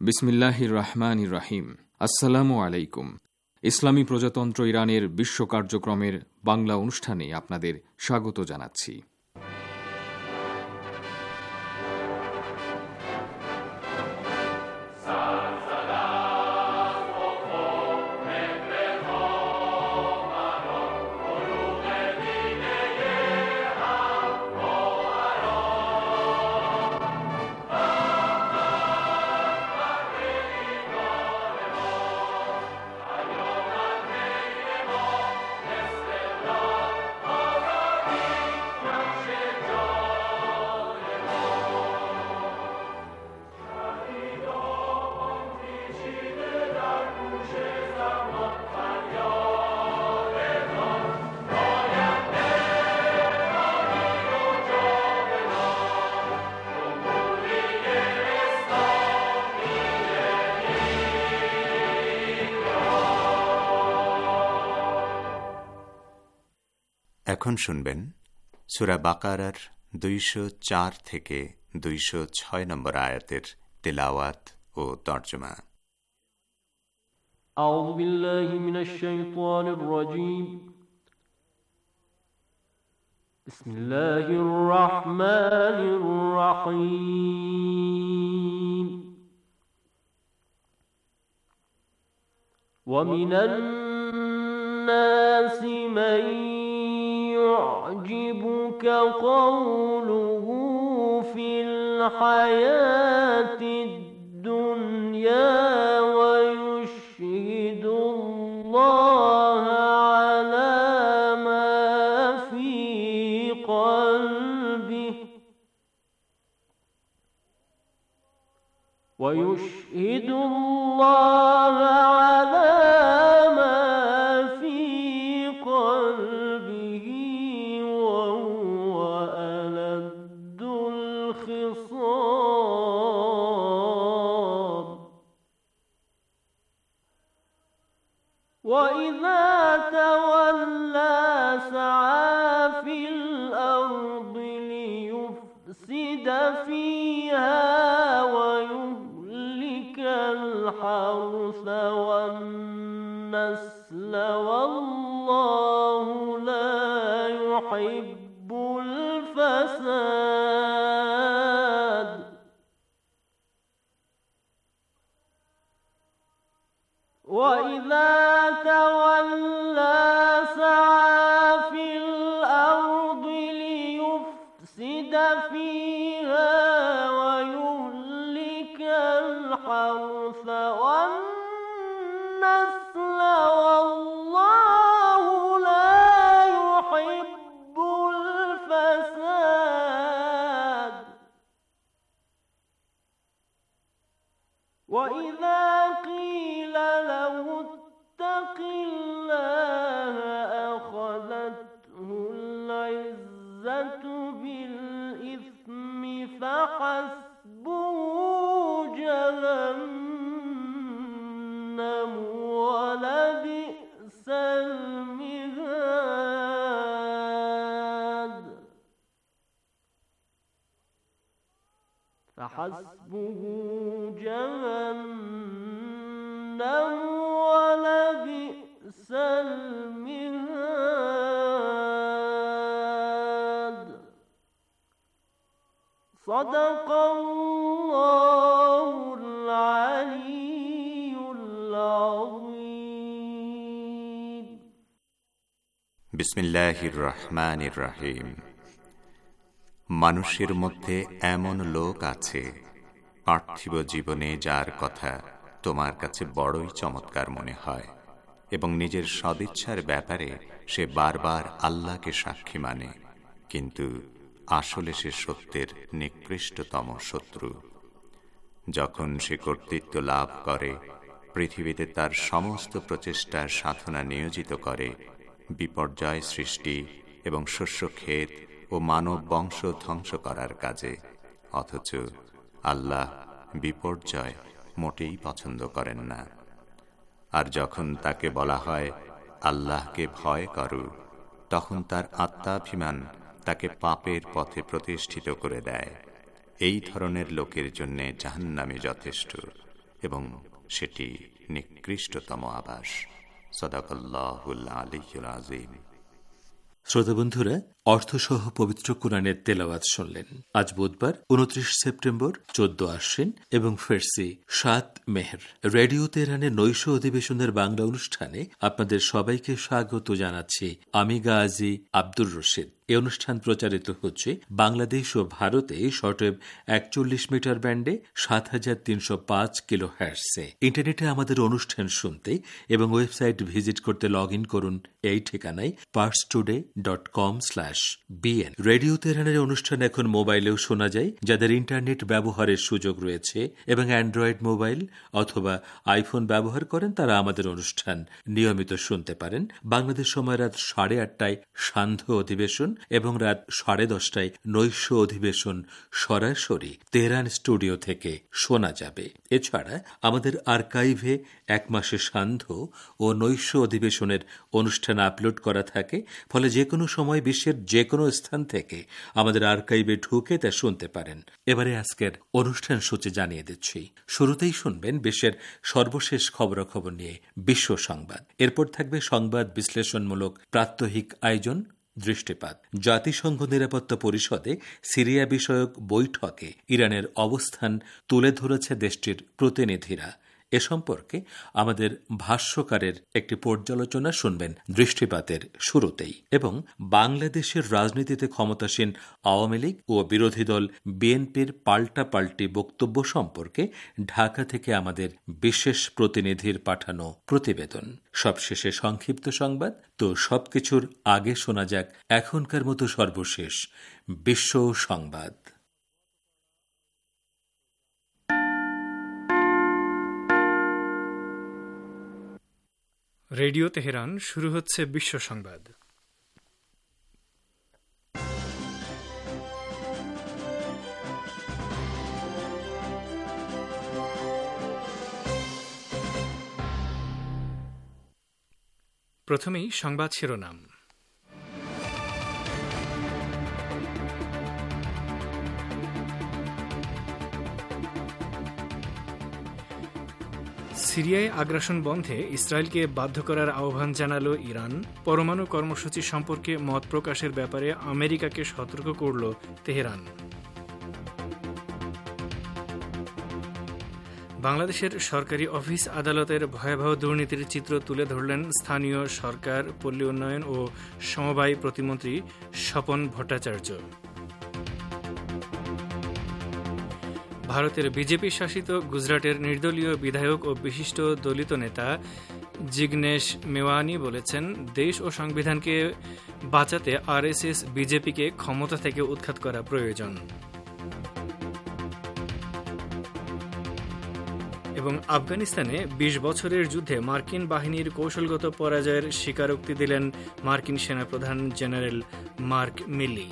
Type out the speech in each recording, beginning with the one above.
বিসমিল্লাহির রহমানির রহিম। আসসালামু আলাইকুম। ইসলামী প্রজাতন্ত্র ইরানের বিশ্ব কার্যক্রমের বাংলা অনুষ্ঠানে আপনাদের স্বাগত জানাচ্ছি। এখন শুনবেন সূরা বাকারার 204 থেকে 206 নম্বর আয়াতের তেলাওয়াত ও তরজমা। আউযু বিল্লাহি মিনাশ শাইতানির রাজীম। বিসমিল্লাহির রাহমানির রাহিম। ওয়া মিনান নাসি মান يعجبك قوله في الحياة الدنيا ويشهد الله على ما في قلبه ويشهد الله على وَإِذَا تَوَلَّى سَعَى فِي الْأَرْضِ لِيُفْسِدَ فِيهَا وَيُهْلِكَ الْحَرْثَ وَالنَّسْلَ وَاللَّهُ لَا يُحِبُّ الْفَسَادَ وَإِذَا تَوَلَّى سَعَى فِي الْأَرْضِ لِيُفْسِدَ فِيهَا وَيُهْلِكَ الْحَرْثَ وَالنَّسْلَ وَاللَّهُ لَا يُحِبُّ الْفَسَادَ وَإِذَا قِيلَ له اتق الله أخذته العزة بالإثم فحسبه جهنم ولبئس المهاد فحسبه جهنم ولبئس المهاد صدق الله العلي العظيم বিসমিল্লাহির রহমানির রহিম। মানুষের মধ্যে এমন লোক আছে পার্থিব জীবনে যার কথা তোমার কাছে বড়ই চমৎকার মনে হয় এবং নিজের সদিচ্ছার ব্যাপারে সে বারবার আল্লাহকে সাক্ষী মানে, কিন্তু আসলে সে সত্যের নিকৃষ্টতম শত্রু। যখন সে কর্তৃত্ব লাভ করে, পৃথিবীতে তার সমস্ত প্রচেষ্টার সাধনা নিয়োজিত করে বিপর্যয় সৃষ্টি এবং শস্যক্ষেত ও মানব বংশ ধ্বংস করার কাজে, অথচ আল্লাহ বিপর্যয় মোটেই পছন্দ করেন না। আর যখন তাকে বলা হয় আল্লাহকে ভয় করো, তখন তার আত্মাভিমান তাকে পাপের পথে প্রতিষ্ঠিত করে দেয়। এই ধরনের লোকের জন্য জাহান্নামে যথেষ্ট এবং সেটি নিকৃষ্টতম আবাস। সাদাকাল্লাহুল আলিয়্যুল আযীম। শ্রোতা বন্ধুরা, অর্থসহ পবিত্র কুরআনের তেলাওয়াত শুনলেন। আজ বুধবার 29 সেপ্টেম্বর, 14 আশ্বিন এবং ফেরসি 7 মেহের। রেডিও তেহরানের নৈশ অধিবেশনের বাংলা অনুষ্ঠানে আপনাদের সবাইকে স্বাগত জানাচ্ছি। আমি গাজী আব্দুর রশিদ। এই অনুষ্ঠান প্রচারিত হচ্ছে বাংলাদেশ ও ভারতে শর্টওয়েভ 41 মিটার ব্যান্ডে 7305 কিলো হার্টজে। ইন্টারনেটে আমাদের অনুষ্ঠান শুনতে এবং ওয়েবসাইট ভিজিট করতে লগ ইন করুন এই ঠিকানায় parstoday.com/bn। রেডিও তেহরানের অনুষ্ঠান এখন মোবাইলেও শোনা যায়। যাদের ইন্টারনেট ব্যবহারের সুযোগ রয়েছে এবং অ্যান্ড্রয়েড মোবাইল অথবা আইফোন ব্যবহার করেন, তারা আমাদের অনুষ্ঠান নিয়মিত শুনতে পারেন। বাংলাদেশ সময় রাত 8:30টায় সান্ধ্য অধিবেশন এবং রাত 10:30টায় নৈশ অধিবেশন সরাসরি তেহরান স্টুডিও থেকে শোনা যাবে। এছাড়া আমাদের আর্কাইভে 1 মাসে সান্ধ্য ও নৈশ অধিবেশনের অনুষ্ঠান আপলোড করা থাকে। ফলে যে কোনো সময় বিশ্বের যে কোনো স্থান থেকে আমাদের আর্কাইভে ঢুকে তা শুনতে পারেন। এবারে আজকের অনুষ্ঠান সূচি জানিয়ে দিচ্ছি। শুরুতেই শুনবেন বিশ্বের সর্বশেষ খবরাখবর নিয়ে বিশ্ব সংবাদ। এরপর থাকবে সংবাদ বিশ্লেষণমূলক প্রাত্যহিক আয়োজন দৃষ্টিপাত। জাতিসংঘ নিরাপত্তা পরিষদে সিরিয়া বিষয়ক বৈঠকে ইরানের অবস্থান তুলে ধরেছে দেশটির প্রতিনিধিরা। এ সম্পর্কে আমাদের ভাষ্যকারের একটি পর্যালোচনা শুনবেন দৃষ্টিপাতের শুরুতেই। এবং বাংলাদেশের রাজনীতিতে ক্ষমতাসীন আওয়ামী লীগ ও বিরোধী দল বিএনপির পাল্টাপাল্টি বক্তব্য সম্পর্কে ঢাকা থেকে আমাদের বিশেষ প্রতিনিধির পাঠানো প্রতিবেদন। সবশেষে সংক্ষিপ্ত সংবাদ। তো সবকিছুর আগে শোনা যাক এখনকার মতো সর্বশেষ বিশ্ব সংবাদ। রেডিও তেহরান, শুরু হচ্ছে বিশ্ব সংবাদ। প্রথমেই সংবাদ শিরোনাম। সিরিয়ায় আগ্রাসন বন্ধে ইসরায়েলকে বাধ্য করার আহ্বান জানালো ইরান। পরমাণু কর্মসূচি সম্পর্কে মত প্রকাশের ব্যাপারে আমেরিকাকে সতর্ক করল তেহরান। বাংলাদেশের সরকারি অফিস আদালতের ভয়াবহ দুর্নীতির চিত্র তুলে ধরলেন স্থানীয় সরকার, পল্লী উন্নয়ন ও সমবায় প্রতিমন্ত্রী স্বপন ভট্টাচার্য। ভারতের বিজেপি শাসিত গুজরাটের নির্দলীয় বিধায়ক ও বিশিষ্ট দলিত নেতা জিগনেশ মেওয়ানি বলেছেন, দেশ ও সংবিধানকে বাঁচাতে আরএসএস বিজেপিকে ক্ষমতা থেকে উৎখাত করা প্রয়োজন। এবং আফগানিস্তানে 20 বছরের যুদ্ধে মার্কিন বাহিনীর কৌশলগত পরাজয়ের স্বীকারোক্তি দিলেন মার্কিন সেনাপ্রধান জেনারেল মার্ক মিলি।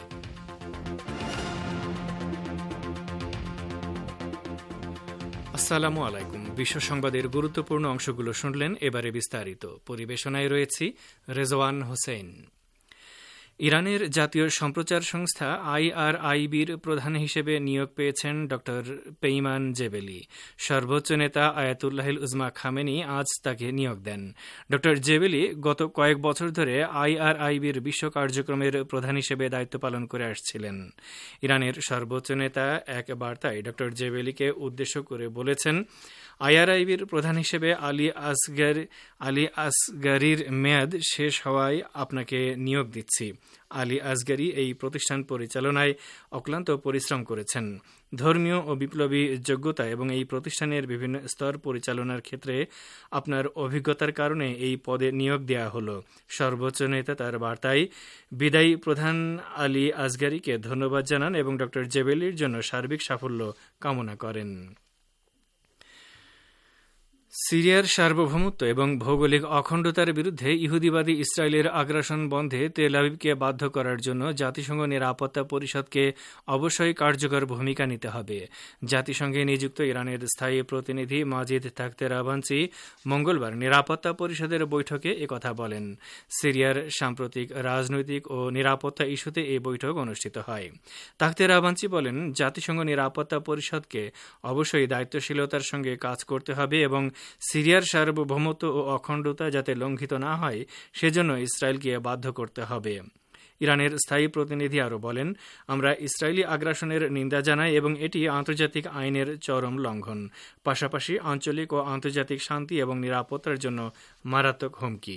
আসসালামু আলাইকুম। বিশ্ব সংবাদের গুরুত্বপূর্ণ অংশগুলো শুনলেন। এবারে বিস্তারিত। পরিবেশনায় রয়েছি রেজওয়ান হোসেন। ইরানের জাতীয় সম্প্রচার সংস্থা IRIBর প্রধান হিসেবে নিয়োগ পেয়েছেন ড পেইমান জেবেলি। সর্বোচ্চ নেতা আয়াতুল্লাহিল উজমা খামেনি আজ তাকে নিয়োগ দেন। ড জেবেলি গত কয়েক বছর ধরে IRIBর বিশ্ব কার্যক্রমের প্রধান হিসেবে দায়িত্ব পালন করে আসছিলেন। ইরানের সর্বোচ্চ নেতা এক বার্তায় ড জেবেলিকে উদ্দেশ্য করে বলেছেন, IRIBর প্রধান হিসেবে আলী আসগারির মেয়াদ শেষ হওয়ায় আপনাকে নিয়োগ দিচ্ছি। আলী আসগারি এই প্রতিষ্ঠান পরিচালনায় অক্লান্ত পরিশ্রম করেছেন। ধর্মীয় ও বিপ্লবী যোগ্যতা এবং এই প্রতিষ্ঠানের বিভিন্ন স্তর পরিচালনার ক্ষেত্রে আপনার অভিজ্ঞতার কারণে এই পদে নিয়োগ দেওয়া হলো। সর্বোচ্চ নেতা তার বার্তায় বিদায়ী প্রধান আলী আসগারিকে ধন্যবাদ জানান এবং ড জেবেলির জন্য সার্বিক সাফল্য কামনা করেন। সিরিয়ার সার্বভৌমত্ব এবং ভৌগোলিক অখণ্ডতার বিরুদ্ধে ইহুদিবাদী ইসরায়েলের আগ্রাসন বন্ধে তেল আবিবকে বাধ্য করার জন্য জাতিসংঘ নিরাপত্তা পরিষদকে অবশ্যই কার্যকর ভূমিকা নিতে হবে। জাতিসংঘে নিযুক্ত ইরানের স্থায়ী প্রতিনিধি মাজিদ তাখতে রাভাঞ্চি মঙ্গলবার নিরাপত্তা পরিষদের বৈঠকে একথা বলেন। সিরিয়ার সাম্প্রতিক রাজনৈতিক ও নিরাপত্তা ইস্যুতে এই বৈঠক অনুষ্ঠিত হয়। তাখতে রাভাঞ্চি বলেন, জাতিসংঘ নিরাপত্তা পরিষদকে অবশ্যই দায়িত্বশীলতার সঙ্গে কাজ করতে হবে এবং সিরিয়ার সার্বভৌমত্ব ও অখণ্ডতা যাতে লঙ্ঘিত না হয় সেজন্য ইসরায়েলকে বাধ্য করতে হবে। ইরানের স্থায়ী প্রতিনিধি আরও বলেন, আমরা ইসরায়েলি আগ্রাসনের নিন্দা জানাই এবং এটি আন্তর্জাতিক আইনের চরম লঙ্ঘন, পাশাপাশি আঞ্চলিক ও আন্তর্জাতিক শান্তি এবং নিরাপত্তার জন্য মারাত্মক হুমকি।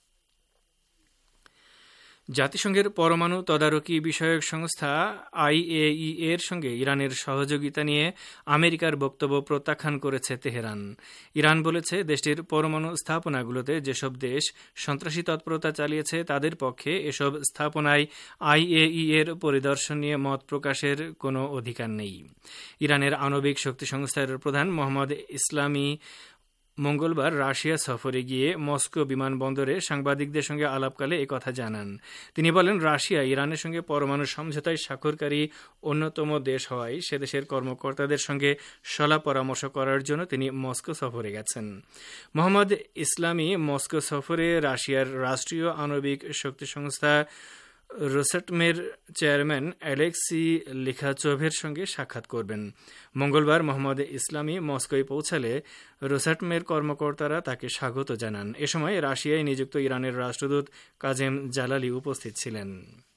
জাতিসংঘের পরমাণু তদারকি বিষয়ক সংস্থা IAEA এর সঙ্গে ইরানের সহযোগিতা নিয়ে আমেরিকার বক্তব্য প্রত্যাখ্যান করেছে তেহরান। ইরান বলেছে, দেশটির পরমাণু স্থাপনাগুলোতে যেসব দেশ সন্ত্রাসী তৎপরতা চালিয়েছে তাদের পক্ষে এসব স্থাপনায় IAEA এর পরিদর্শন নিয়ে মত প্রকাশের কোনো অধিকার নেই। ইরানের আণবিক শক্তি সংস্থার প্রধান মোহাম্মদ ইসলামি মঙ্গলবার রাশিয়া সফরে গিয়ে মস্কো বিমানবন্দরে সাংবাদিকদের সঙ্গে আলাপকালে একথা জানান। তিনি বলেন, রাশিয়া ইরানের সঙ্গে পরমাণু সমঝোতায় স্বাক্ষরকারী অন্যতম দেশ হওয়ায় সে দেশের কর্মকর্তাদের সঙ্গে সলা পরামর্শ করার জন্য তিনি মস্কো সফরে গেছেন। মোহাম্মদ ইসলামি মস্কো সফরে রাশিয়ার রাষ্ট্রীয় আণবিক শক্তি সংস্থা রোসাটমের চেয়ারম্যান অ্যালেক্সি লিখাচোভের সঙ্গে সাক্ষাৎ করবেন। মঙ্গলবার মোহাম্মদ ইসলামি মস্কোয় পৌঁছালে রোসাটমের কর্মকর্তারা তাকে স্বাগত জানান। এ সময় রাশিয়ায় নিযুক্ত ইরানের রাষ্ট্রদূত কাজেম জালালি উপস্থিত ছিলেন।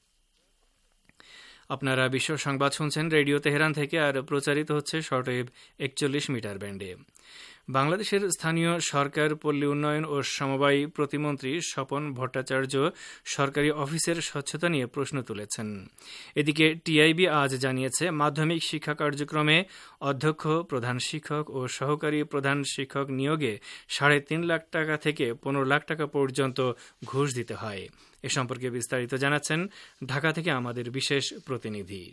আপনারা বিশ্ব সংবাদ শুনছেন রেডিও তেহরান থেকে, আর প্রচারিত হচ্ছে শর্টওয়েভ 41 মিটার ব্যান্ডে। বাংলাদেশের স্থানীয় সরকার, পল্লী উন্নয়ন ও সমবায় প্রতিমন্ত্রী স্বপন ভট্টাচার্য সরকারি অফিসের স্বচ্ছতা নিয়ে প্রশ্ন তুলেছেন। এদিকে টিআইবি আজ জানিয়েছে, মাধ্যমিক শিক্ষা কার্যক্রমে অধ্যক্ষ, প্রধান শিক্ষক ও সহকারী প্রধান শিক্ষক নিয়োগে 3.5 লাখ টাকা থেকে 15 লাখ টাকা পর্যন্ত ঘুষ দিতে হয়। এ সম্পর্কে বিস্তারিত জানাচ্ছেন ঢাকা থেকে আমাদের বিশেষ প্রতিনিধি।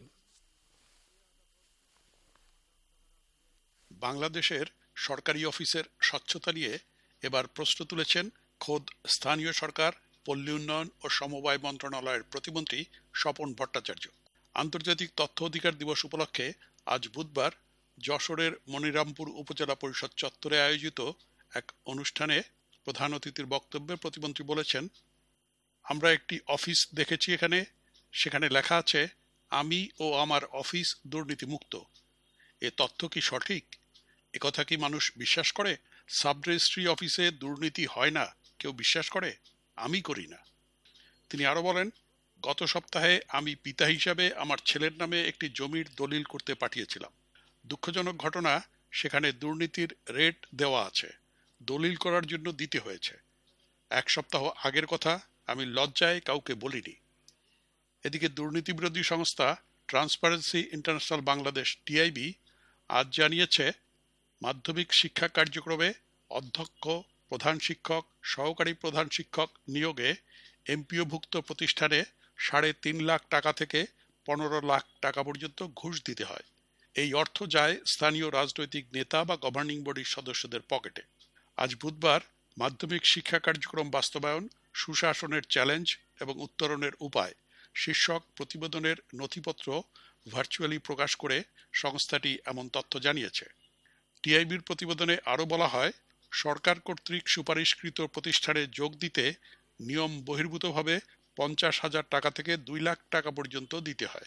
বাংলাদেশের সরকারি অফিসের স্বচ্ছতা নিয়ে এবার প্রশ্ন তুলেছেন খোদ স্থানীয় সরকার, পল্লী উন্নয়ন ও সমবায় মন্ত্রণালয়ের প্রতিমন্ত্রী স্বপন ভট্টাচার্য। আন্তর্জাতিক তথ্য অধিকার দিবস উপলক্ষে আজ বুধবার যশোরের মনিরামপুর উপজেলা পরিষদ চত্বরে আয়োজিত এক অনুষ্ঠানে প্রধান অতিথির বক্তব্যে প্রতিমন্ত্রী বলেছেন, আমরা একটি অফিস দেখেছি, সেখানে লেখা আছে, আমি ও আমার অফিস দুর্নীতিমুক্ত। এ তথ্য কি সঠিক? একথা কি মানুষ বিশ্বাস করে? সাব রেজিস্ট্রি অফিসে দুর্নীতি হয় না কেউ বিশ্বাস করে? আমি করি না। তিনি আরো বলেন, গত সপ্তাহে আমি পিতা হিসাবে আমার ছেলের নামে একটি জমির দলিল করতে পাঠিয়েছিলাম। দুঃখজনক ঘটনা, সেখানে দুর্নীতির রেট দেওয়া আছে, দলিল করার জন্য দিতে হয়েছে। 1 সপ্তাহ আগের কথা আমি লজ্জায় কাউকে বলিনি। এদিকে দুর্নীতি বিরোধী সংস্থা ট্রান্সপারেন্সি ইন্টারন্যাশনাল বাংলাদেশ টিআইবি আজ জানিয়েছে, মাধ্যমিক শিক্ষা কার্যক্রমে অধ্যক্ষ, প্রধান শিক্ষক, সহকারী প্রধান শিক্ষক নিয়োগে এমপিওভুক্ত প্রতিষ্ঠানে 3.5 লাখ টাকা থেকে 15 লাখ টাকা পর্যন্ত ঘুষ দিতে হয়। এই অর্থ যায় স্থানীয় রাজনৈতিক নেতা বা গভর্নিং বডির সদস্যদের পকেটে। আজ বুধবার মাধ্যমিক শিক্ষা কার্যক্রম বাস্তবায়ন, সুশাসনের চ্যালেঞ্জ এবং উত্তরণের উপায় শীর্ষক প্রতিবেদনের নথিপত্র ভার্চুয়ালি প্রকাশ করে সংস্থাটি এমন তথ্য জানিয়েছে। টিআইবির প্রতিবেদনে আরও বলা হয়, সরকার কর্তৃক সুপারিশকৃত প্রতিষ্ঠানে যোগ দিতে নিয়ম বহির্ভূতভাবে 50,000 টাকা থেকে 2 লাখ টাকা পর্যন্ত দিতে হয়।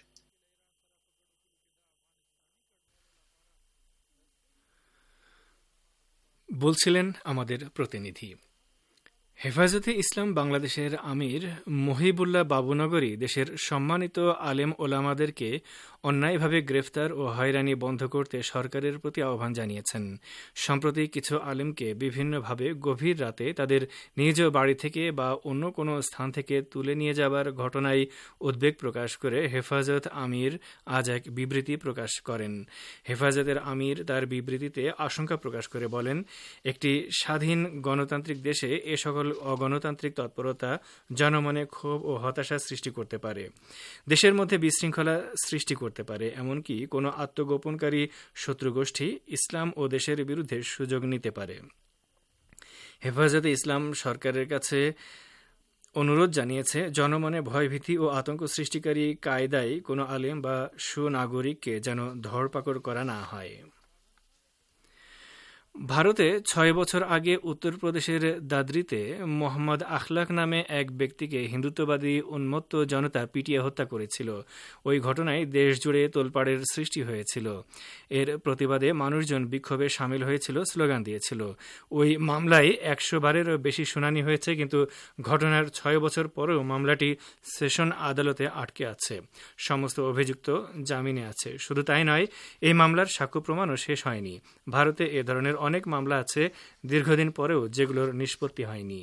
বলছিলেন আমাদের প্রতিনিধি। হেফাজতে ইসলাম বাংলাদেশের আমির মহিবুল্লাহ বাবুনগরী দেশের সম্মানিত আলেম ওলামাদেরকে অন্যায়ভাবে গ্রেফতার ও হয়রানি বন্ধ করতে সরকারের প্রতি আহ্বান জানিয়েছেন। সম্প্রতি কিছু আলেমকে বিভিন্নভাবে গভীর রাতে তাদের নিজ বাড়ি থেকে বা অন্য কোনো স্থান থেকে তুলে নিয়ে যাবার ঘটনায় উদ্বেগ প্রকাশ করে হেফাজত আমির আজ এক বিবৃতি প্রকাশ করেন। হেফাজতের আমির তার বিবৃতিতে আশঙ্কা প্রকাশ করে বলেন, একটি স্বাধীন গণতান্ত্রিক দেশে এ সকল অগণতান্ত্রিক তৎপরতা জনমনে ক্ষোভ ও হতাশা সৃষ্টি করতে পারে, দেশের মধ্যে বিশৃঙ্খলা সৃষ্টি করতে পারে, এমনকি কোনো আত্মগোপনকারী শত্রুগোষ্ঠী ইসলাম ও দেশের বিরুদ্ধে সুযোগ নিতে পারে। হেফাজতে ইসলাম সরকারের কাছে অনুরোধ জানিয়েছে জনমনে ভয়ভীতি ও আতঙ্ক সৃষ্টিকারী কায়দায় কোনো আলেম বা সুনাগরিককে যেন ধরপাকড় করা না হয়। ভারতে ৬ বছর আগে উত্তরপ্রদেশের দাদরিতে মোহাম্মদ আখলাক নামে এক ব্যক্তিকে হিন্দুত্ববাদী উন্মত্ত জনতা পিটিয়ে হত্যা করেছিল। ওই ঘটনায় দেশজুড়ে তোলপাড়ের সৃষ্টি হয়েছিল। এর প্রতিবাদে মানুষজন বিক্ষোভে সামিল হয়েছিল, স্লোগান দিয়েছিল। ওই মামলায় ১০০ বারেরও বেশি শুনানি হয়েছে, কিন্তু ঘটনার ৬ বছর পরেও মামলাটি সেশন আদালতে আটকে আছে। সমস্ত অভিযুক্ত জামিনে আছে। শুধু তাই নয়, এই মামলার সাক্ষ্য প্রমাণও শেষ হয়নি। ভারতে এ ধরনের অনেক মামলা আছে দীর্ঘদিন পরেও, যেগুলোর নিষ্পত্তি হয়নি।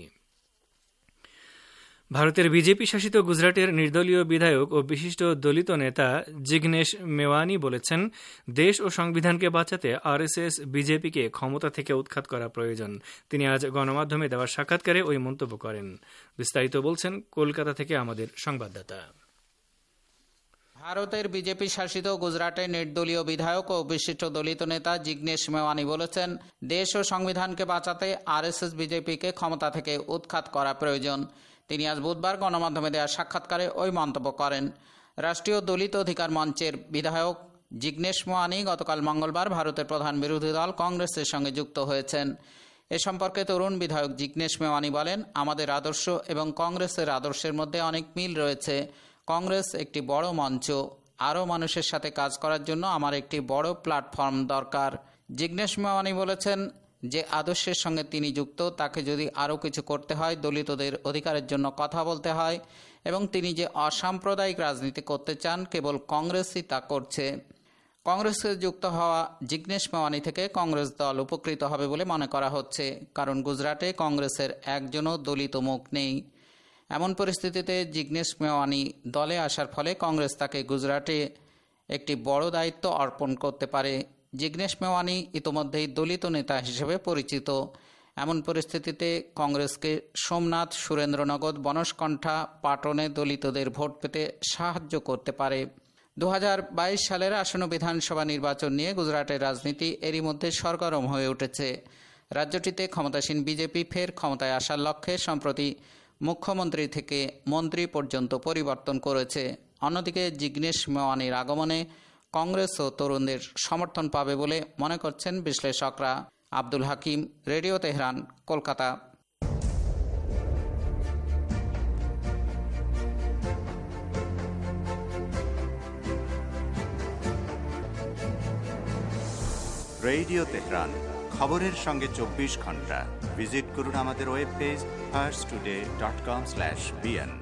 ভারতের বিজেপি শাসিত গুজরাটের নির্দলীয় বিধায়ক ও বিশিষ্ট দলিত নেতা জিগনেশ মেওয়ানি বলেছেন, দেশ ও সংবিধানকে বাঁচাতে আরএসএস বিজেপিকে ক্ষমতা থেকে উৎখাত করা প্রয়োজন। তিনি আজ গণমাধ্যমে দেওয়া সাক্ষাৎকারে ওই মন্তব্য করেন। বিস্তারিত বলছেন কলকাতা থেকে আমাদের সংবাদদাতা। ভারতের বিজেপি শাসিত গুজরাটের নির্দলীয় বিধায়ক ও বিশিষ্ট দলিত নেতা জিগনেশ মেওয়ানি বলেছেন, দেশ ও সংবিধানকে বাঁচাতে আরএসএস বিজেপিকে ক্ষমতা থেকে উৎখাত করা প্রয়োজন। তিনি আজ বুধবার গণমাধ্যমে দেওয়া সাক্ষাৎকারে ওই মন্তব্য করেন। রাষ্ট্রীয় দলিত অধিকার মঞ্চের বিধায়ক জিগনেশ মেওয়ানি গতকাল মঙ্গলবার ভারতের প্রধান বিরোধী দল কংগ্রেসের সঙ্গে যুক্ত হয়েছেন। এ সম্পর্কে তরুণ বিধায়ক জিগনেশ মেওয়ানি বলেন, আমাদের আদর্শ এবং কংগ্রেসের আদর্শের মধ্যে অনেক মিল রয়েছে। কংগ্রেস একটি বড় মঞ্চ। আরও মানুষের সাথে কাজ করার জন্য আমার একটি বড় প্ল্যাটফর্ম দরকার। জিগনেশ মেওয়ানি বলেছেন, যে আদর্শের সঙ্গে তিনি যুক্ত তাকে যদি আরও কিছু করতে হয়, দলিতদের অধিকারের জন্য কথা বলতে হয়, এবং তিনি যে অসাম্প্রদায়িক রাজনীতি করতে চান, কেবল কংগ্রেসই তা করছে। কংগ্রেসে যুক্ত হওয়া জিগনেশ মেওয়ানি থেকে কংগ্রেস দল উপকৃত হবে বলে মনে করা হচ্ছে, কারণ গুজরাটে কংগ্রেসের একজনও দলিত মুখ নেই। এমন পরিস্থিতিতে জিগনেশ মেওয়ানি দলে আসার ফলে কংগ্রেস তাকে গুজরাটে একটি বড় দায়িত্ব অর্পণ করতে পারে। জিগনেশ মেওয়ানি ইতোমধ্যেই দলিত নেতা হিসেবে পরিচিত। এমন পরিস্থিতিতে কংগ্রেসকে সোমনাথ, সুরেন্দ্রনগর, বনসকণ্ঠা, পাটনে দলিতদের ভোট পেতে সাহায্য করতে পারে। 2022 সালের আসন্ন বিধানসভা নির্বাচন নিয়ে গুজরাটের রাজনীতি এরই মধ্যে সরগরম হয়ে উঠেছে। রাজ্যটিতে ক্ষমতাসীন বিজেপি ফের ক্ষমতায় আসার লক্ষ্যে সম্প্রতি মুখ্যমন্ত্রী থেকে মন্ত্রী পর্যন্ত পরিবর্তন করেছে। অন্যদিকে জিগনেশ মেওয়ানির আগমনে কংগ্রেস ও তরুণদের সমর্থন পাবে বলে মনে করছেন বিশ্লেষকরা। Abdul Hakim, radio Tehran, Kolkata. Radio Tehran, খবরের সঙ্গে 24 ঘন্টা। ভিজিট করুন আমাদের ওয়েব পেজ farstoday.com/bn।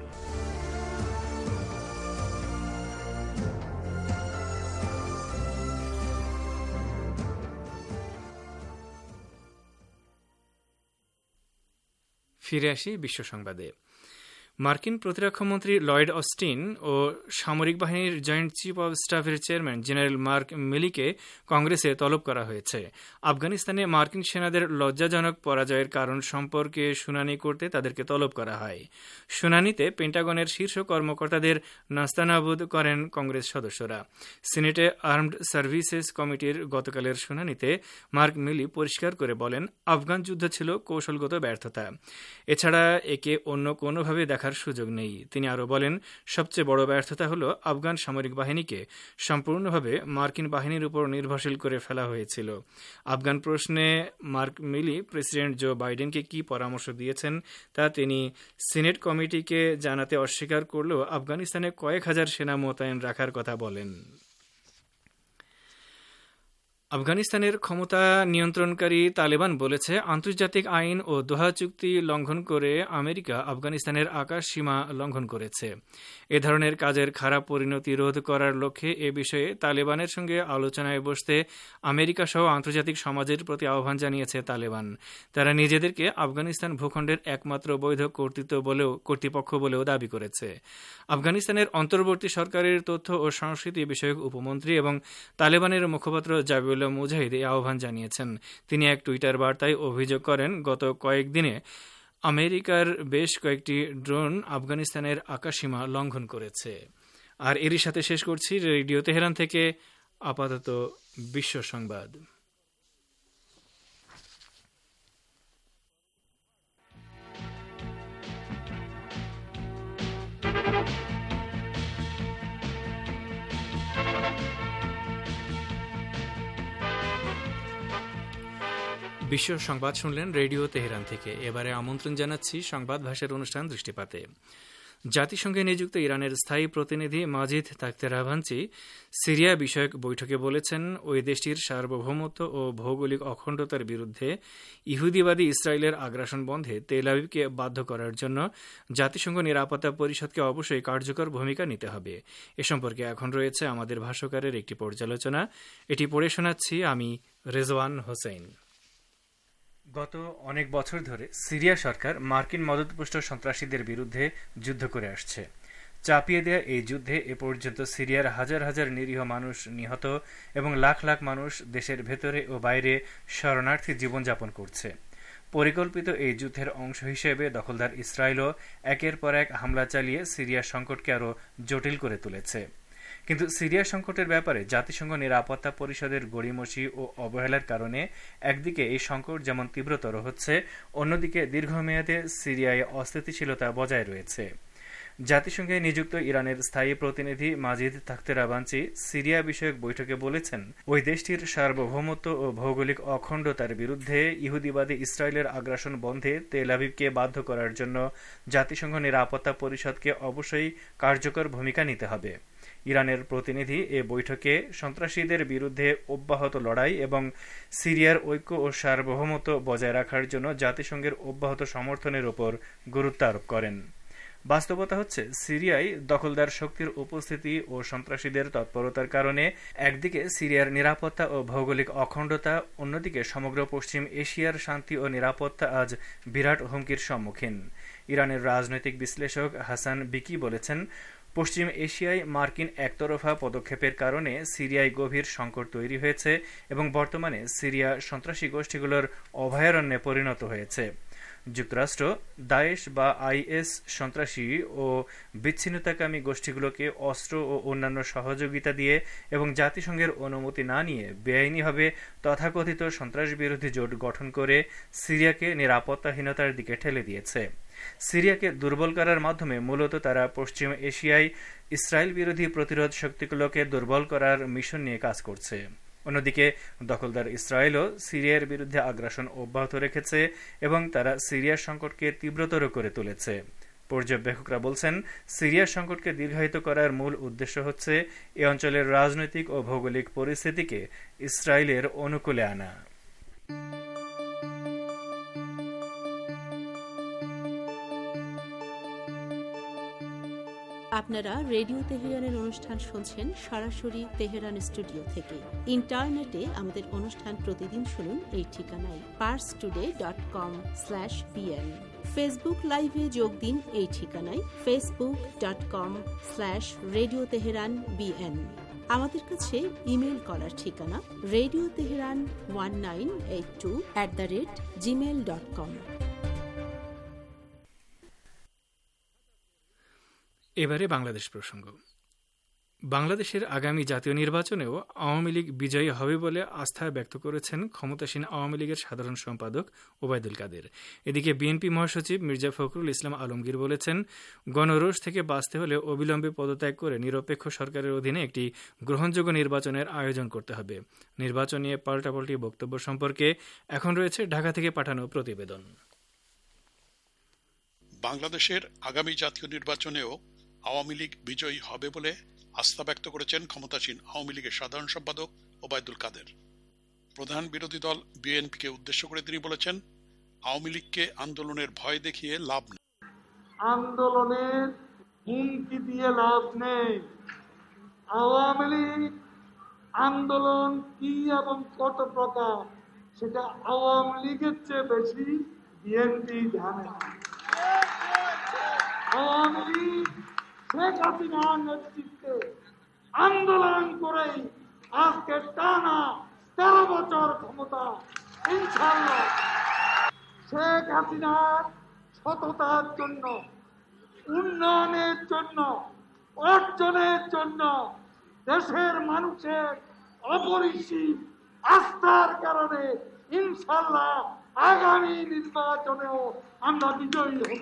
ফিরে আসি বিশ্ব সংবাদে। মার্কিন প্রতিরক্ষামন্ত্রী লয়েড অস্টিন ও সামরিক বাহিনীর জয়েন্ট চিফ অব স্টাফের চেয়ারম্যান জেনারেল মার্ক মিলিকে কংগ্রেসে তলব করা হয়েছে। আফগানিস্তানে মার্কিন সেনাদের লজ্জাজনক পরাজয়ের কারণ সম্পর্কে শুনানি করতে তাদেরকে তলব করা হয়। শুনানিতে পেন্টাগনের শীর্ষ কর্মকর্তাদের নাস্তানাবুদ করেন কংগ্রেস সদস্যরা। সিনেটে আর্মড সার্ভিসেস কমিটির গতকালের শুনানিতে মার্ক মিলি পরিষ্কার করে বলেন, আফগান যুদ্ধ ছিল কৌশলগত ব্যর্থতা। এছাড়া একে অন্য কোনোভাবে দেখার সুযোগ নেই। তিনি আরও বলেন, সবচেয়ে বড় ব্যর্থতা হল আফগান সামরিক বাহিনীকে সম্পূর্ণভাবে মার্কিন বাহিনীর উপর নির্ভরশীল করে ফেলা হয়েছিল। আফগান প্রশ্নে মার্ক মিলি প্রেসিডেন্ট জো বাইডেনকে কি পরামর্শ দিয়েছেন তা তিনি সিনেট কমিটিকে জানাতে অস্বীকার করলেও আফগানিস্তানে কয়েক হাজার সেনা মোতায়েন রাখার কথা বলেন। আফগানিস্তানের ক্ষমতা নিয়ন্ত্রণকারী তালেবান বলেছে, আন্তর্জাতিক আইন ও দোহা চুক্তি লঙ্ঘন করে আমেরিকা আফগানিস্তানের আকাশ সীমা লঙ্ঘন করেছে। এ ধরনের কাজের খারাপ পরিণতি রোধ করার লক্ষ্যে এ বিষয়ে তালেবানের সঙ্গে আলোচনায় বসতে আমেরিকা সহ আন্তর্জাতিক সমাজের প্রতি আহ্বান জানিয়েছে তালেবান। তারা নিজেদেরকে আফগানিস্তান ভূখণ্ডের একমাত্র বৈধ কর্তৃপক্ষ বলেও দাবি করেছে। আফগানিস্তানের অন্তর্বর্তী সরকারের তথ্য ও সংস্কৃতি বিষয়ক উপমন্ত্রী এবং তালেবানের মুখপাত্র জাবিউল্লাহ মুজাহিদ এই আহ্বান জানিয়েছেন। তিনি এক টুইটার বার্তায় অভিযোগ করেন, গত কয়েকদিনে আমেরিকার বেশ কয়েকটি ড্রোন আফগানিস্তানের আকাশসীমা লঙ্ঘন করেছে। আর এরই সাথে শেষ করছি রেডিও তেহরান থেকে আপাতত বিশ্ব সংবাদ। বিশ্ব সংবাদ শুনলেন রেডিও তেহরান থেকে। এবারে আমন্ত্রণ জানাচ্ছি সংবাদ ভাষার অনুষ্ঠান দৃষ্টিপাতে। জাতিসংঘে নিযুক্ত ইরানের স্থায়ী প্রতিনিধি মাজিদ তাখতেরাভাঞ্চি সিরিয়া বিষয়ক বৈঠকে বলেছেন, ওই দেশটির সার্বভৌমত্ব ও ভৌগোলিক অখণ্ডতার বিরুদ্ধে ইহুদিবাদী ইসরায়েলের আগ্রাসন বন্ধে তেল আবিবকে বাধ্য করার জন্য জাতিসংঘ নিরাপত্তা পরিষদকে অবশ্যই কার্যকর ভূমিকা নিতে হবে। এ সম্পর্কে এখন রয়েছে আমাদের ভাষ্যকারের একটি পর্যালোচনা। এটি পড়ে শোনাচ্ছি আমি রেজওয়ান হোসেন। গত অনেক বছর ধরে সিরিয়া সরকার মার্কিন মদতপুষ্ট সন্ত্রাসীদের বিরুদ্ধে যুদ্ধ করে আসছে। চাপিয়ে দেয়া এই যুদ্ধে এ পর্যন্ত সিরিয়ার হাজার হাজার নিরীহ মানুষ নিহত এবং লাখ লাখ মানুষ দেশের ভেতরে ও বাইরে শরণার্থী জীবনযাপন করছে। পরিকল্পিত এই যুদ্ধের অংশ হিসেবে দখলদার ইসরায়েলও একের পর এক হামলা চালিয়ে সিরিয়া সংকটকে আরও জটিল করে তুলেছে। কিন্তু সিরিয়া সংকটের ব্যাপারে জাতিসংঘ নিরাপত্তা পরিষদের গড়িমসি ও অবহেলার কারণে একদিকে এই সংকট যেমন তীব্রতর হচ্ছে, অন্যদিকে দীর্ঘমেয়াদে সিরিয়ায় অস্থিতিশীলতা বজায় রয়েছে। জাতিসংঘে নিযুক্ত ইরানের স্থায়ী প্রতিনিধি মাজিদ তাখতেরাভাঞ্চি সিরিয়া বিষয়ক বৈঠকে বলেছেন, ওই দেশটির সার্বভৌমত্ব ও ভৌগোলিক অখণ্ডতার বিরুদ্ধে ইহুদিবাদী ইসরায়েলের আগ্রাসন বন্ধে তেল আবিবকে বাধ্য করার জন্য জাতিসংঘ নিরাপত্তা পরিষদকে অবশ্যই কার্যকর ভূমিকা নিতে হবে। ইরানের প্রতিনিধি এ বৈঠকে সন্ত্রাসীদের বিরুদ্ধে অব্যাহত লড়াই এবং সিরিয়ার ঐক্য ও সার্বভৌমত্ব বজায় রাখার জন্য জাতিসংঘের অব্যাহত সমর্থনের উপর গুরুত্ব আরোপ করেন। বাস্তবতা হচ্ছে, সিরিয়ায় দখলদার শক্তির উপস্থিতি ও সন্ত্রাসীদের তৎপরতার কারণে একদিকে সিরিয়ার নিরাপত্তা ও ভৌগোলিক অখণ্ডতা, অন্যদিকে সমগ্র পশ্চিম এশিয়ার শান্তি ও নিরাপত্তা আজ বিরাট হুমকির সম্মুখীন। ইরানের রাজনৈতিক বিশ্লেষক হাসান বিকি বলেছেন, পশ্চিম এশিয়ায় মার্কিন একতরফা পদক্ষেপের কারণে সিরিয়ায় গভীর সংকট তৈরি হয়েছে এবং বর্তমানে সিরিয়া সন্ত্রাসী গোষ্ঠীগুলোর অভয়ারণ্যে পরিণত হয়েছে। যুক্তরাষ্ট্র দায়েশ বা আইএস সন্ত্রাসী ও বিচ্ছিন্নতাকামী গোষ্ঠীগুলোকে অস্ত্র ও অন্যান্য সহযোগিতা দিয়ে এবং জাতিসংঘের অনুমতি না নিয়ে বেআইনিভাবে তথাকথিত সন্ত্রাসবিরোধী জোট গঠন করে সিরিয়াকে নিরাপত্তাহীনতার দিকে ঠেলে দিয়েছে। সিরিয়াকে দুর্বল করার মাধ্যমে মূলত তারা পশ্চিম এশিয়ায় ইসরায়েল বিরোধী প্রতিরোধ শক্তিগুলোকে দুর্বল করার মিশন নিয়ে কাজ করছে। অন্যদিকে দখলদার ইসরায়েলও সিরিয়ার বিরুদ্ধে আগ্রাসন অব্যাহত রেখেছে এবং তারা সিরিয়ার সংকটকে তীব্রতর করে তুলেছে। পর্যবেক্ষকরা বলছেন, সিরিয়ার সংকটকে দীর্ঘায়িত করার মূল উদ্দেশ্য হচ্ছে এ অঞ্চলের রাজনৈতিক ও ভৌগোলিক পরিস্থিতিকে ইসরায়েলের অনুকূলে আনা। আপনারা রেডিও তেহরানের অনুষ্ঠান শুনছেন সরাসরি তেহরান স্টুডিও থেকে। ইন্টারনেটে আমাদের অনুষ্ঠান প্রতিদিন শুনুন এই ঠিকানায় parstoday.com/vn। ফেসবুক লাইভে যোগ দিন এই ঠিকানায় facebook.com/radio tehran bn। আমাদের কাছে ইমেল করার ঠিকানা radioteheran1982@gmail.com। এবারে বাংলাদেশ প্রসঙ্গ। বাংলাদেশের আগামী জাতীয় নির্বাচনেও আওয়ামী লীগ বিজয়ী হবে বলে আস্থা ব্যক্ত করেছেন ক্ষমতাসীন আওয়ামী লীগের সাধারণ সম্পাদক ওবায়দুল কাদের। এদিকে বিএনপি মহাসচিব মির্জা ফখরুল ইসলাম আলমগীর বলেছেন, গণরোষ থেকে বাঁচতে হলে অবিলম্বে পদত্যাগ করে নিরপেক্ষ সরকারের অধীনে একটি গ্রহণযোগ্য নির্বাচনের আয়োজন করতে হবে। নির্বাচন নিয়ে পাল্টাপাল্টি বক্তব্য সম্পর্কে এখন রয়েছে ঢাকা থেকে পাঠানো প্রতিবেদন। বাংলাদেশের আগামী জাতীয় নির্বাচনেও আওয়ামী লীগ বিজয়ী হবে বলে আস্থা ব্যক্ত করেছেন ক্ষমতাসীন আওয়ামী লীগের সাধারণ সম্পাদক ওবায়দুল কাদের। প্রধান বিরোধী দল বিএনপিকে উদ্দেশ্য করে তিনি বলেছেন, আওয়ামী লীগকে আন্দোলনের ভয় দেখিয়ে লাভ নেই। আন্দোলনের হুমকি দিয়ে লাভ নেই। আওয়ামী লীগ আন্দোলন কি এবং কত প্রকার সেটা আওয়ামী লীগের চেয়ে বেশি বিএনপি জানে। আওয়ামী লীগ শেখ হাসিনার নেতৃত্বে আন্দোলন করেই আজকে টানা 13 বছর ক্ষমতা। ইনশাআল্লাহ শেখ হাসিনার সততার জন্য, উন্নয়নের জন্য, অর্জনের জন্য, দেশের মানুষের অপরিসীম আস্থার কারণে ইনশাআল্লাহ আগামী নির্বাচনেও আমরা বিজয়ী হব।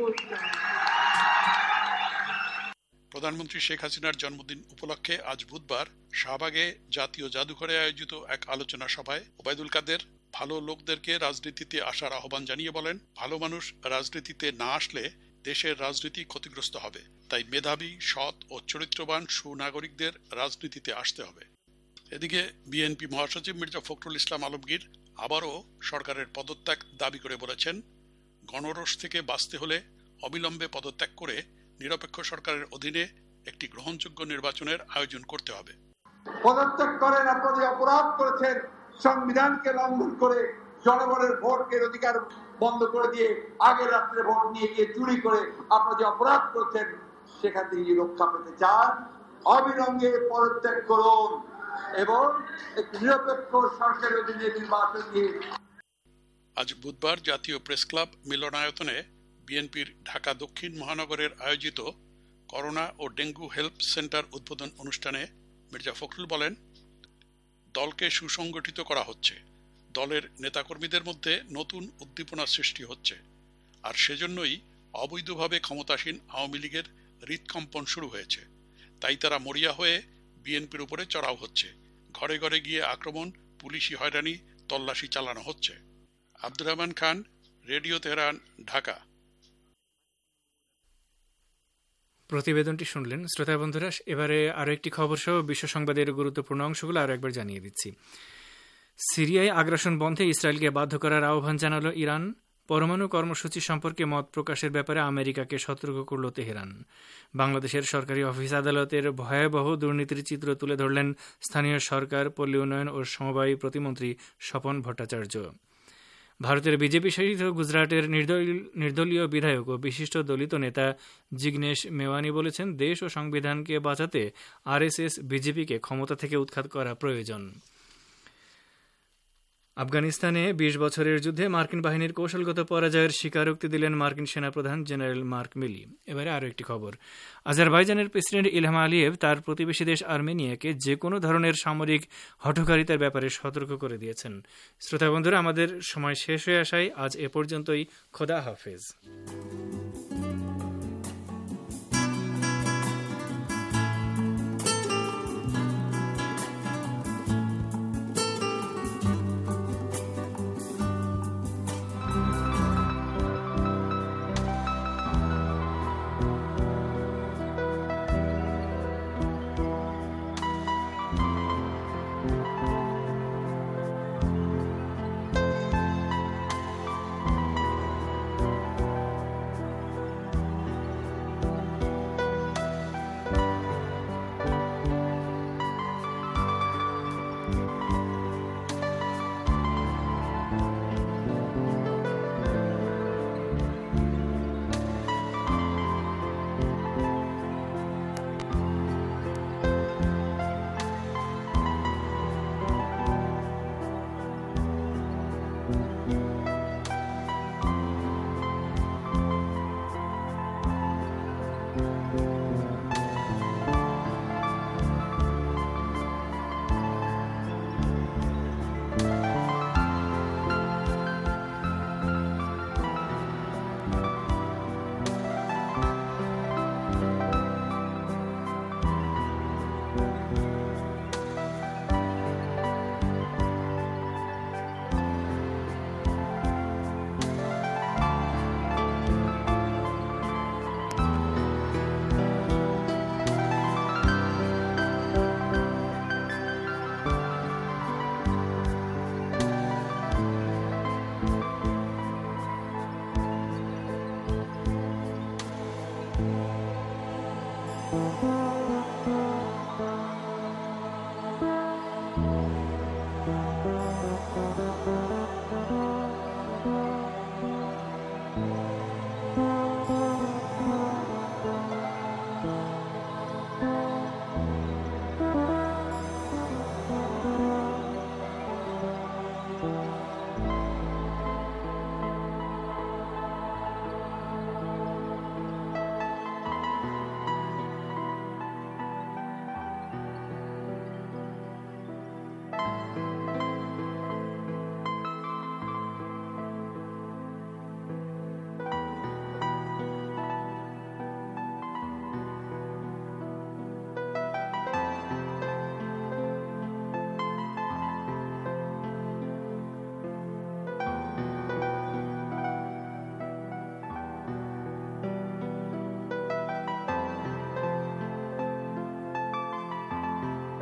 প্রধানমন্ত্রী শেখ হাসিনার জন্মদিন উপলক্ষে আজ বুধবার শাহবাগে জাতীয় জাদুঘরে আয়োজিত এক আলোচনা সভায় ওবায়দুল কাদের ভালো লোকদেরকে রাজনীতিতে আসার আহ্বান জানিয়ে বলেন, ভালো মানুষ রাজনীতিতে না আসলে দেশের রাজনীতি ক্ষতিগ্রস্ত হবে, তাই মেধাবী, সৎ ও চরিত্রবান সুনাগরিকদের রাজনীতিতে আসতে হবে। এদিকে বিএনপি মহাসচিব মির্জা ফখরুল ইসলাম আলমগীর আবারও সরকারের পদত্যাগ দাবি করে বলেছেন, গণরোষ থেকে বাঁচতে হলে অবিলম্বে পদত্যাগ করে নিরপেক্ষ সরকারের অধীনে একটি গ্রহণযোগ্য নির্বাচনের আয়োজন করতে হবে। পদত্যাগ করেন, আপনারা অপরাধ করেছেন, সংবিধানকে লঙ্ঘন করে জনগণের ভোটের অধিকার বন্ধ করে দিয়ে আগের রাত্রে ভোট নিয়ে গিয়ে চুরি করে আপনারা যে অপরাধ করছেন সেখান থেকে রক্ষা পেতে চান, অবিলম্বে পদত্যাগ করুন এবং একটি নিরপেক্ষ সরকারের অধীনে নির্বাচন দিয়ে। আজ বুধবার জাতীয় প্রেস ক্লাব মিলনায়তনে বিএনপির ঢাকা দক্ষিণ মহানগরের আয়োজিত করোনা ও ডেঙ্গু হেল্প সেন্টার উদ্বোধন অনুষ্ঠানে মির্জা ফখরুল বলেন, দলকে সুসংগঠিত করা হচ্ছে, দলের নেতাকর্মীদের মধ্যে নতুন উদ্দীপনা সৃষ্টি হচ্ছে, আর সেজন্যই অবৈধভাবে ক্ষমতাসীন আওয়ামী লীগের হৃদকম্পন শুরু হয়েছে। তাই তারা মরিয়া হয়ে বিএনপির উপরে চড়াও হচ্ছে, ঘরে ঘরে গিয়ে আক্রমণ, পুলিশি হয়রানি, তল্লাশি চালানো হচ্ছে। Abdur Rahman Khan, radio Tehran, Dhaka. প্রতিবেদনটি শুনলেন শ্রোতা বন্ধুরা। এবারে আরও একটি খবর সহ বিশ্ব সংবাদের গুরুত্বপূর্ণ অংশগুলো আরও একবার জানিয়ে দিচ্ছি। সিরিয়ায় আগ্রাসন বন্ধে ইসরায়েলকে বাধ্য করার আহ্বান জানালো ইরান। পরমাণু কর্মসূচি সম্পর্কে মত প্রকাশের ব্যাপারে আমেরিকাকে সতর্ক করল তেহরান। বাংলাদেশের সরকারি অফিস আদালতের ভয়াবহ দুর্নীতির চিত্র তুলে ধরলেন স্থানীয় সরকার, পল্লী উন্নয়ন ও সমবায় প্রতিমন্ত্রী স্বপন ভট্টাচার্য। ভারতের বিজেপি শাসিত গুজরাটের নির্দলীয় বিধায়ক ও বিশিষ্ট দলিত নেতা জিগনেশ মেওয়ানি বলেছেন, দেশ ও সংবিধানকে বাঁচাতে আরএসএস বিজেপিকে ক্ষমতা থেকে উৎখাত করা প্রয়োজন। আফগানিস্তানে ২০ বছরের যুদ্ধে মার্কিন বাহিনীর কৌশলগত পরাজয়ের স্বীকারোক্তি দিলেন মার্কিন সেনাপ্রধান জেনারেল মার্ক মিলি। এবারে আরও একটি খবর। আজারবাইজানের প্রেসিডেন্ট ইলহাম আলিয়েভ তার প্রতিবেশী দেশ আর্মেনিয়াকে যে কোনো ধরনের সামরিক হঠকারিতার ব্যাপারে সতর্ক করে দিয়েছেন। শ্রোতা বন্ধুরা, আমাদের সময় শেষ হয়ে আসায় আজ এ পর্যন্তই। খোদা হাফেজ।